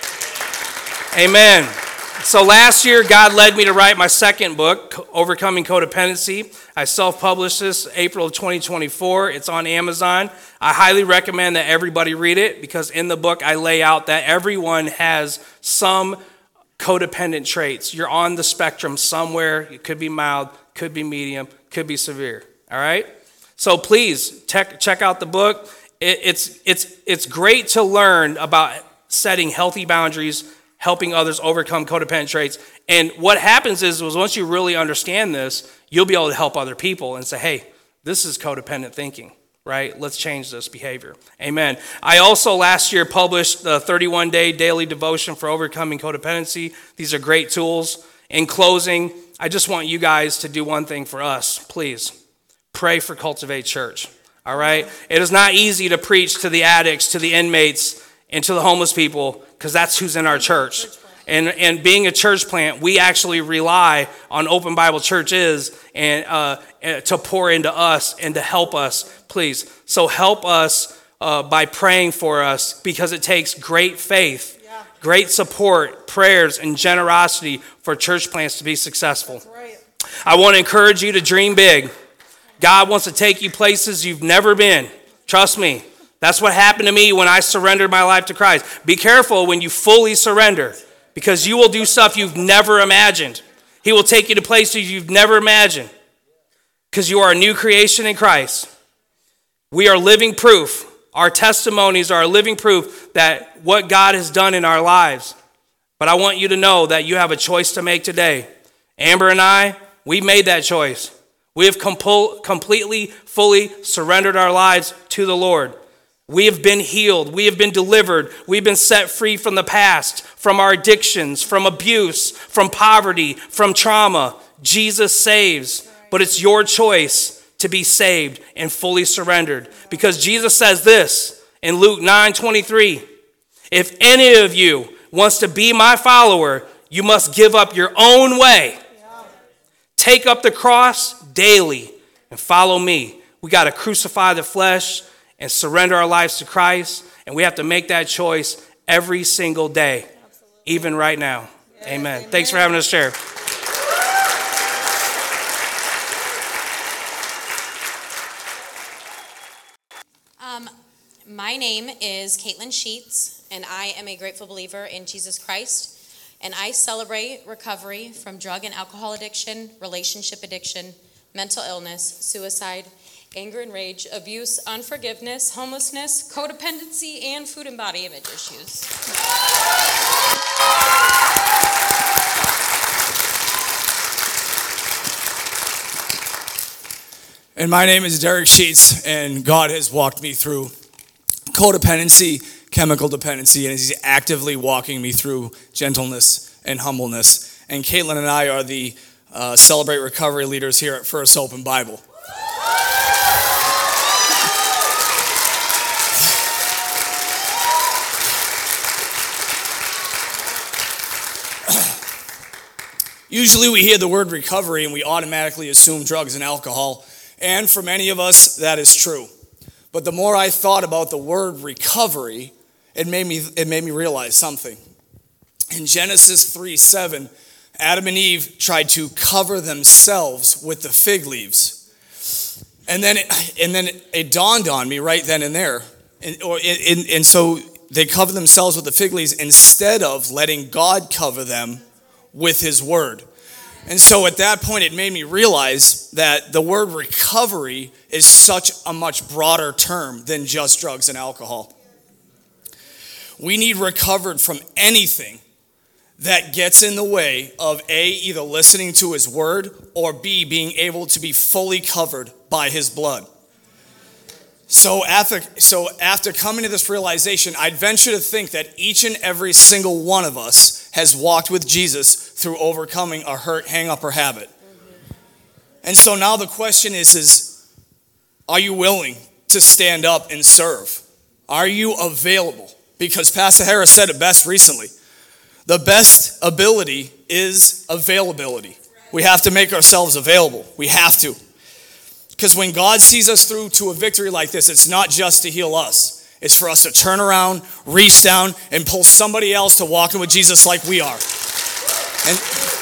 Amen. So last year, God led me to write my second book, Overcoming Codependency. I self-published this April of twenty twenty-four. It's on Amazon. I highly recommend that everybody read it, because in the book, I lay out that everyone has some codependent traits. You're on the spectrum somewhere. It could be mild, could be medium, could be severe. All right? So please check check out the book. It, it's it's it's great to learn about setting healthy boundaries, helping others overcome codependent traits. And what happens is, was once you really understand this, you'll be able to help other people and say, hey, this is codependent thinking, right? Let's change this behavior. Amen. I also last year published the thirty-one day daily devotion for overcoming codependency. These are great tools. In closing, I just want you guys to do one thing for us, please. Pray for Cultivate Church, all right? It is not easy to preach to the addicts, to the inmates, and to the homeless people, because that's who's in our church. And, and being a church plant, we actually rely on Open Bible Churches and uh, to pour into us and to help us, please. So help us uh, by praying for us, because it takes great faith, yeah. great support, prayers, and generosity for church plants to be successful. That's right. I want to encourage you to dream big. God wants to take you places you've never been. Trust me. That's what happened to me when I surrendered my life to Christ. Be careful when you fully surrender, because you will do stuff you've never imagined. He will take you to places you've never imagined, because you are a new creation in Christ. We are living proof. Our testimonies are living proof that what God has done in our lives. But I want you to know that you have a choice to make today. Amber and I, we made that choice. We have compl- completely, fully surrendered our lives to the Lord. We have been healed. We have been delivered. We've been set free from the past, from our addictions, from abuse, from poverty, from trauma. Jesus saves, but it's your choice to be saved and fully surrendered. Because Jesus says this in Luke nine twenty-three, if any of you wants to be my follower, you must give up your own way. Take up the cross daily and follow me. We got to crucify the flesh and surrender our lives to Christ. And we have to make that choice every single day, Absolutely. Even right now. Yes, amen. amen. Thanks for having us share. Um, my name is Caitlin Sheets, and I am a grateful believer in Jesus Christ. And I celebrate recovery from drug and alcohol addiction, relationship addiction, mental illness, suicide, anger and rage, abuse, unforgiveness, homelessness, codependency, and food and body image issues. And my name is Derek Sheets, and God has walked me through codependency, chemical dependency, and He's actively walking me through gentleness and humbleness. And Caitlin and I are the uh, Celebrate Recovery leaders here at First Open Bible. Usually we hear the word recovery and we automatically assume drugs and alcohol. And for many of us, that is true. But the more I thought about the word recovery, it made me, it made me realize something. In Genesis three seven, Adam and Eve tried to cover themselves with the fig leaves. And then it, and then it dawned on me right then and there. And, or, and, and so they covered themselves with the fig leaves instead of letting God cover them with His word. And so at that point, it made me realize that the word recovery is such a much broader term than just drugs and alcohol. We need recovered from anything that gets in the way of A, either listening to His word, or B, being able to be fully covered by His blood. So after, so after coming to this realization, I'd venture to think that each and every single one of us has walked with Jesus through overcoming a hurt, hang-up, or habit. And so now the question is, is, are you willing to stand up and serve? Are you available? Because Pastor Harris said it best recently. The best ability is availability. We have to make ourselves available. We have to. Because when God sees us through to a victory like this, it's not just to heal us. It's for us to turn around, reach down, and pull somebody else to walk in with Jesus like we are. And,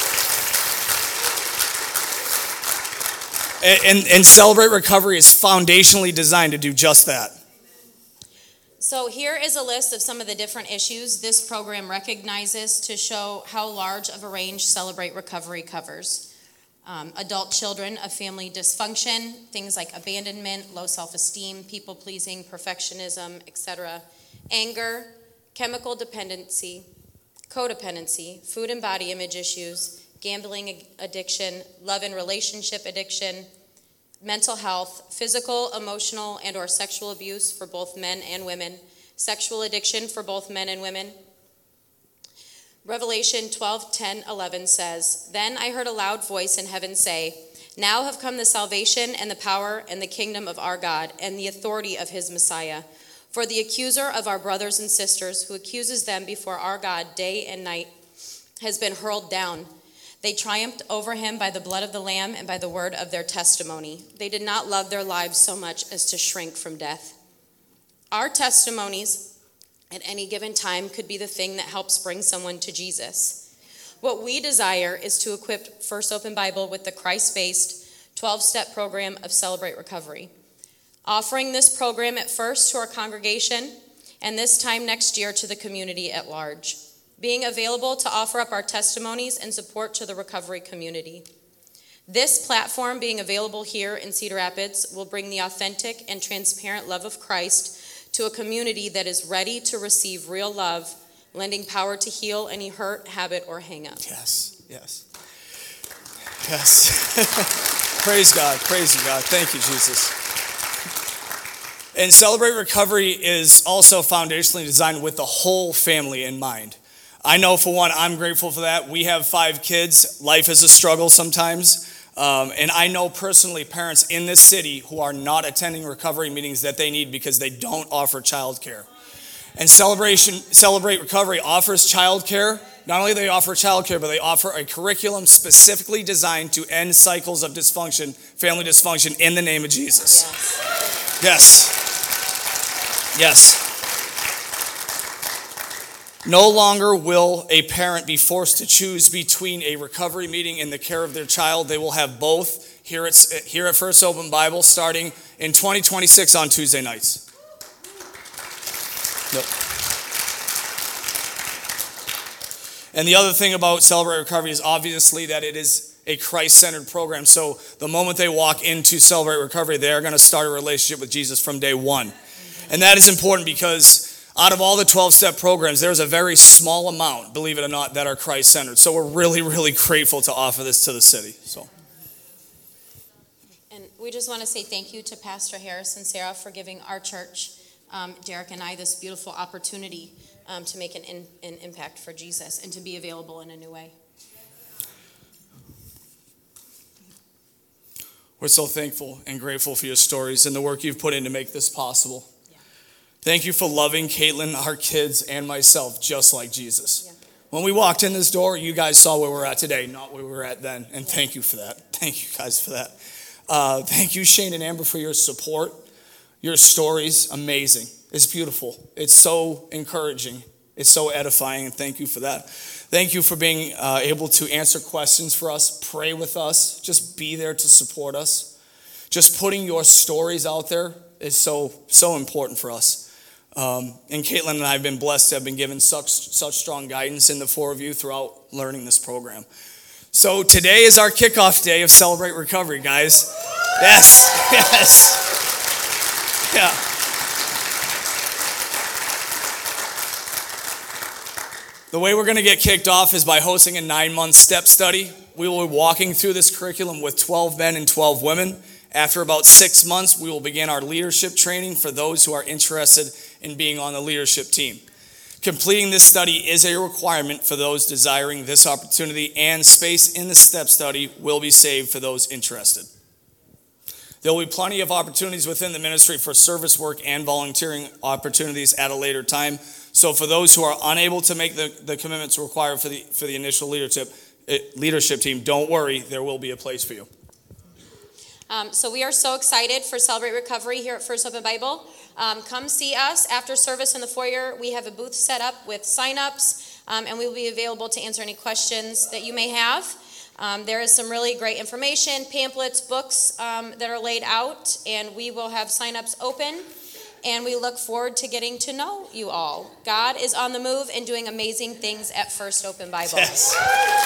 and, and Celebrate Recovery is foundationally designed to do just that. So here is a list of some of the different issues this program recognizes to show how large of a range Celebrate Recovery covers. Um, adult children of family dysfunction, things like abandonment, low self-esteem, people-pleasing, perfectionism, et cetera. Anger, chemical dependency, codependency, food and body image issues, gambling addiction, love and relationship addiction, mental health, physical, emotional, and or sexual abuse for both men and women, sexual addiction for both men and women. Revelation twelve, ten, eleven says, "Then I heard a loud voice in heaven say, 'Now have come the salvation and the power and the kingdom of our God and the authority of His Messiah. For the accuser of our brothers and sisters, who accuses them before our God day and night, has been hurled down. They triumphed over him by the blood of the Lamb and by the word of their testimony. They did not love their lives so much as to shrink from death. Our testimonies at any given time could be the thing that helps bring someone to Jesus. What we desire is to equip First Open Bible with the Christ-based twelve-step program of Celebrate Recovery. Offering this program at first to our congregation and this time next year to the community at large. Being available to offer up our testimonies and support to the recovery community. This platform being available here in Cedar Rapids will bring the authentic and transparent love of Christ to a community that is ready to receive real love, lending power to heal any hurt, habit, or hang-up. Yes, yes. Yes. Praise God, praise you, God. Thank you, Jesus. And Celebrate Recovery is also foundationally designed with the whole family in mind. I know, for one, I'm grateful for that. We have five kids. Life is a struggle sometimes. Um, and I know personally parents in this city who are not attending recovery meetings that they need because they don't offer childcare. And Celebration, Celebrate Recovery offers childcare. Not only do they offer childcare, but they offer a curriculum specifically designed to end cycles of dysfunction, family dysfunction, in the name of Jesus. Yes. Yes. Yes. No longer will a parent be forced to choose between a recovery meeting and the care of their child. They will have both here at, here at First Open Bible starting in twenty twenty-six on Tuesday nights. Yep. And the other thing about Celebrate Recovery is obviously that it is a Christ-centered program. So the moment they walk into Celebrate Recovery, they are going to start a relationship with Jesus from day one. And that is important because out of all the twelve-step programs, there's a very small amount, believe it or not, that are Christ-centered. So we're really, really grateful to offer this to the city. So, and we just want to say thank you to Pastor Harris and Sarah for giving our church, um, Derek and I, this beautiful opportunity um, to make an, in, an impact for Jesus and to be available in a new way. We're so thankful and grateful for your stories and the work you've put in to make this possible. Thank you for loving Caitlin, our kids, and myself just like Jesus. Yeah. When we walked in this door, you guys saw where we're at today, not where we were at then. And yeah. Thank you for that. Thank you guys for that. Uh, thank you, Shane and Amber, for your support. Your stories, amazing. It's beautiful. It's so encouraging. It's so edifying, and thank you for that. Thank you for being uh, able to answer questions for us, pray with us, just be there to support us. Just putting your stories out there is so, so important for us. Um, and Caitlin and I have been blessed to have been given such such strong guidance in the four of you throughout learning this program. So today is our kickoff day of Celebrate Recovery, guys. Yes, yes. Yeah. The way we're going to get kicked off is by hosting a nine-month step study. We will be walking through this curriculum with twelve men and twelve women. After about six months, we will begin our leadership training for those who are interested in being on the leadership team. Completing this study is a requirement for those desiring this opportunity, and space in the step study will be saved for those interested. There will be plenty of opportunities within the ministry for service work and volunteering opportunities at a later time. So for those who are unable to make the, the commitments required for the, for the initial leadership, leadership team, don't worry, there will be a place for you. Um, so we are so excited for Celebrate Recovery here at First Open Bible. Um, come see us after service in the foyer. We have a booth set up with sign-ups, um, and we will be available to answer any questions that you may have. Um, there is some really great information, pamphlets, books um, that are laid out, and we will have sign-ups open, and we look forward to getting to know you all. God is on the move and doing amazing things at First Open Bible. Yes.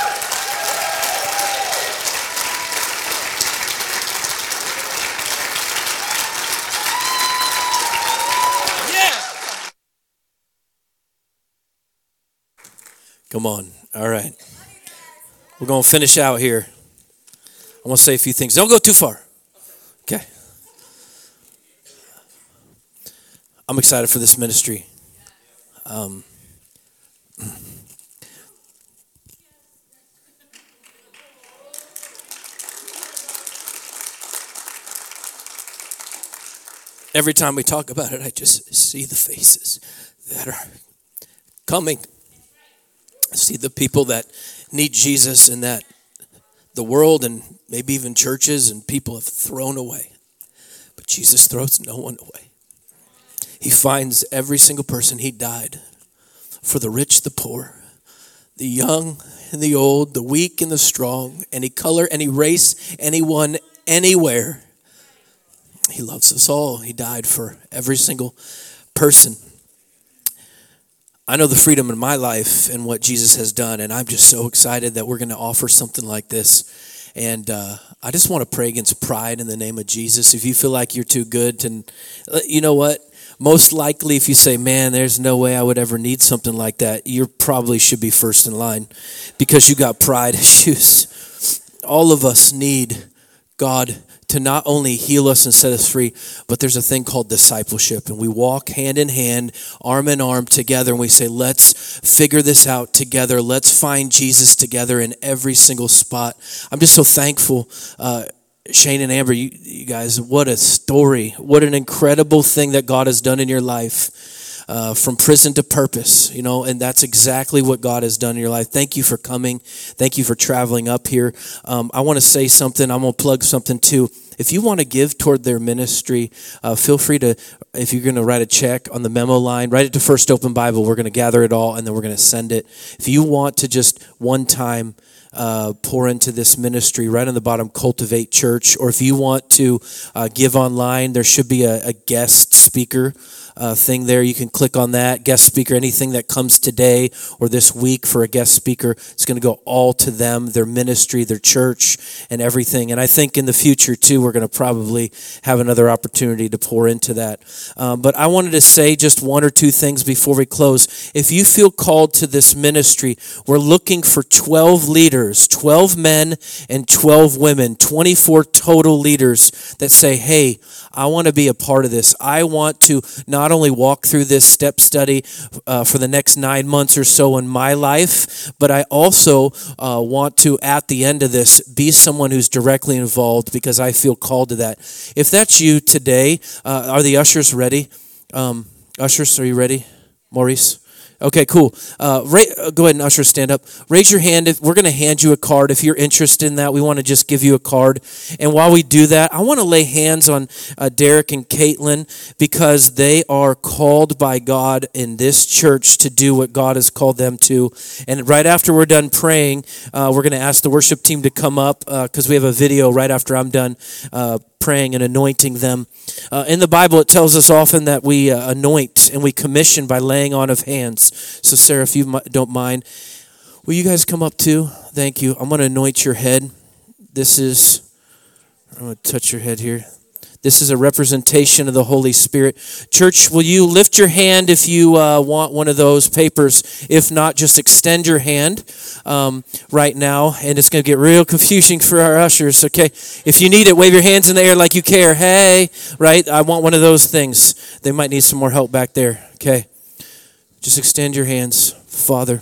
Come on. All right. We're going to finish out here. I want to say a few things. Don't go too far. Okay. I'm excited for this ministry. Um, every time we talk about it, I just see the faces that are coming. I see the people that need Jesus and that the world and maybe even churches and people have thrown away. But Jesus throws no one away. He finds every single person. He died for the rich, the poor, the young and the old, the weak and the strong, any color, any race, anyone, anywhere. He loves us all. He died for every single person. I know the freedom in my life and what Jesus has done, and I'm just so excited that we're going to offer something like this. And uh, I just want to pray against pride in the name of Jesus. If you feel like you're too good to, you know what? Most likely if you say, man, there's no way I would ever need something like that, you probably should be first in line because you got pride issues. All of us need God to not only heal us and set us free, but there's a thing called discipleship. And we walk hand in hand, arm in arm together, and we say, let's figure this out together. Let's find Jesus together in every single spot. I'm just so thankful. Uh, Shane and Amber, you, you guys, what a story. What an incredible thing that God has done in your life. Uh, from prison to purpose, you know, and that's exactly what God has done in your life. Thank you for coming. Thank you for traveling up here. Um, I want to say something. I'm going to plug something too. If you want to give toward their ministry, uh, feel free to, if you're going to write a check on the memo line, write it to First Open Bible. We're going to gather it all, and then we're going to send it. If you want to just one time uh, pour into this ministry, right on the bottom, Cultivate Church, or if you want to uh, give online, there should be a, a guest speaker Uh, thing there. You can click on that guest speaker. Anything that comes today or this week for a guest speaker, it's going to go all to them, their ministry, their church, and everything. And I think in the future too, we're going to probably have another opportunity to pour into that. Um, but I wanted to say just one or two things before we close. If you feel called to this ministry, we're looking for twelve leaders, twelve men and twelve women, twenty-four total leaders that say, hey, I want to be a part of this. I want to not only walk through this step study uh, for the next nine months or so in my life, but I also uh, want to, at the end of this, be someone who's directly involved because I feel called to that. If that's you today, uh, are the ushers ready? Um, ushers, are you ready? Maurice? Okay, cool. Uh, ra- go ahead and usher, stand up. Raise your hand. If we're going to hand you a card. If you're interested in that, we want to just give you a card. And while we do that, I want to lay hands on uh, Derek and Caitlin because they are called by God in this church to do what God has called them to. And right after we're done praying, uh, we're going to ask the worship team to come up because uh, we have a video right after I'm done uh, praying and anointing them. Uh, in the Bible, it tells us often that we uh, anoint and we commission by laying on of hands. So, Sarah, if you don't mind, will you guys come up too? Thank you. I'm going to anoint your head. This is, I'm going to touch your head here. This is a representation of the Holy Spirit. Church, will you lift your hand if you uh, want one of those papers? If not, just extend your hand um, right now. And it's going to get real confusing for our ushers, okay? If you need it, wave your hands in the air like you care. Hey, right? I want one of those things. They might need some more help back there, okay? Just extend your hands. Father,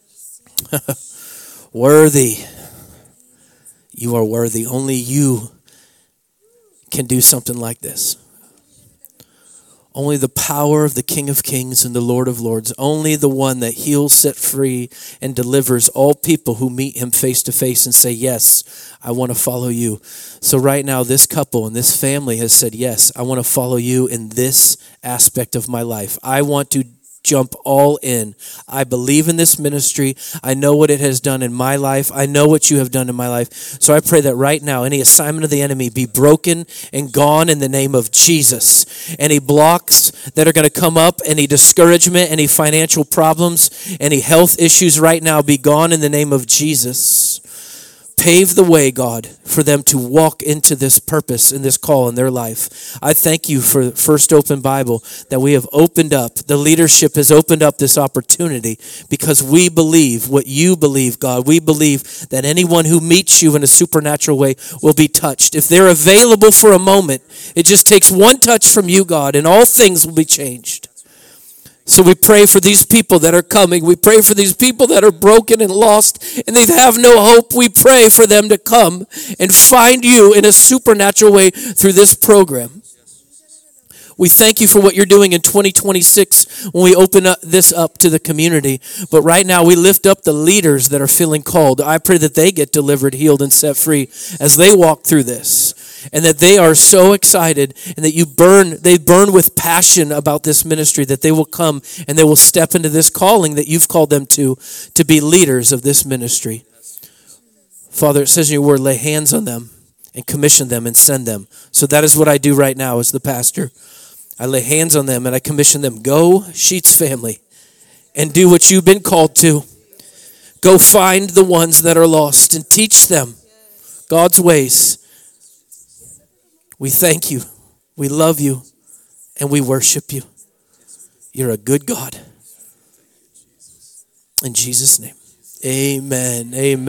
worthy. You are worthy. Only you can do something like this. Only the power of the King of Kings and the Lord of Lords, only the one that heals, set free, and delivers all people who meet him face to face and say, yes, I want to follow you. So right now, this couple and this family has said, yes, I want to follow you in this aspect of my life. I want to jump all in. I believe in this ministry. I know what it has done in my life. I know what you have done in my life. So I pray that right now, any assignment of the enemy be broken and gone in the name of Jesus. Any blocks that are going to come up, any discouragement, any financial problems, any health issues right now be gone in the name of Jesus. Pave the way, God, for them to walk into this purpose and this call in their life. I thank you for First Open Bible that we have opened up. The leadership has opened up this opportunity because we believe what you believe, God. We believe that anyone who meets you in a supernatural way will be touched. If they're available for a moment, it just takes one touch from you, God, and all things will be changed. So we pray for these people that are coming. We pray for these people that are broken and lost and they have no hope. We pray for them to come and find you in a supernatural way through this program. We thank you for what you're doing in twenty twenty-six when we open up this up to the community. But right now we lift up the leaders that are feeling called. I pray that they get delivered, healed, and set free as they walk through this. And that they are so excited and that you burn, they burn with passion about this ministry, that they will come and they will step into this calling that you've called them to, to be leaders of this ministry. Father, it says in your word, lay hands on them and commission them and send them. So that is what I do right now as the pastor. I lay hands on them and I commission them. Go, Sheets family, and do what you've been called to. Go find the ones that are lost and teach them God's ways. We thank you, we love you, and we worship you. You're a good God. In Jesus' name, amen, amen.